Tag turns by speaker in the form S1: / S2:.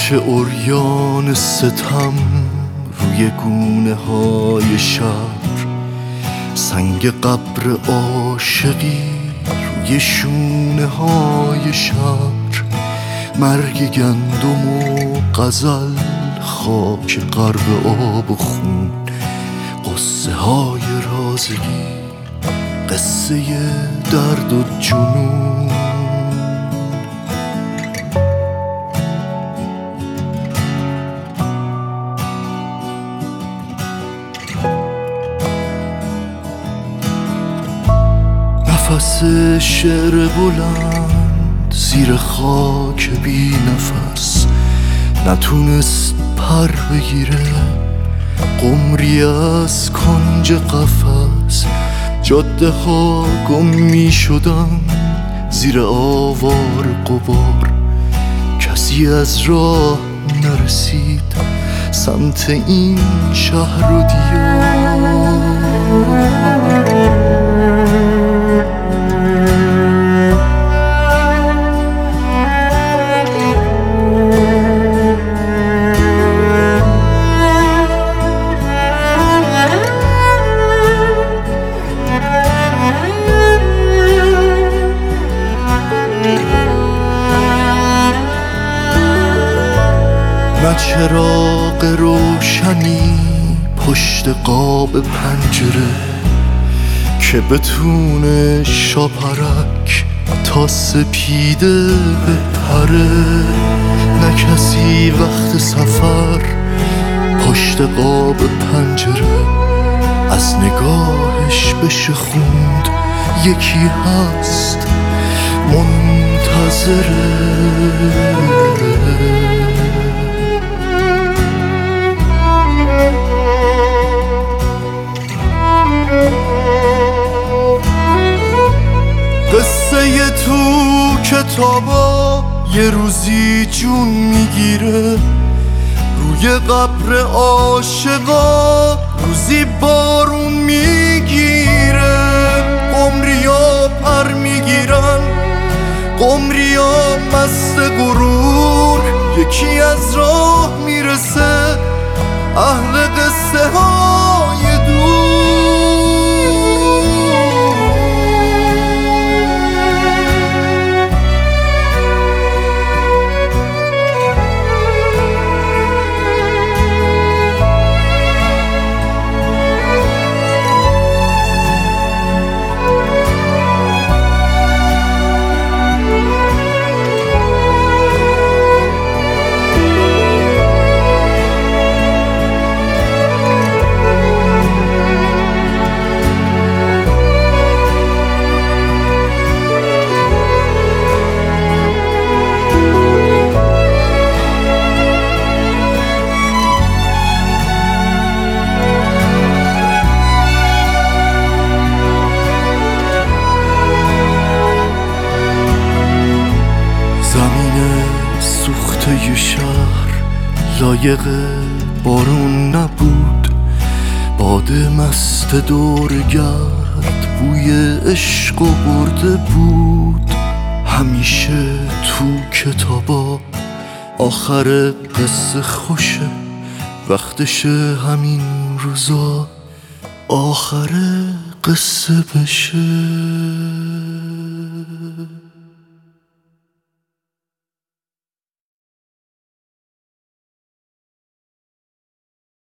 S1: نقش عریان ستم روی گونه های شهر، سنگ قبر عاشقی روی شونه های شهر، مرگ گندم و غزل، خاک غرب آب و خون، قصه های رازگی، قصه درد و جنون. نفس شعر بلند زیر خاک بی نفس، نتونست پر بگیره قمری از کنج قفس. جاده ها گم می شدن زیر آوار غبار، کسی از راه نرسید سمت این شهر و دیار. نه چراغ روشنی پشت قاب پنجره که بتونه شاپرک تا سپیده بپره، نه کسی وقت سفر پشت قاب پنجره از نگاهش بشه خوند یکی هست منتظره. قصه تو کتابا یه روزی جون میگیره، روی قبر عاشقا روزی بارون میگیره. قمریا پر میگیرن، قمریا مست غرور، یکی از راه میرسه اهل قصه های دور. سوخته شهر لایق بارون نبود، باد مست دورگرد بوی عشق و برده بود. همیشه تو کتابا آخر قصه خوشه، وقتشه همین روزا آخر قصه بشه.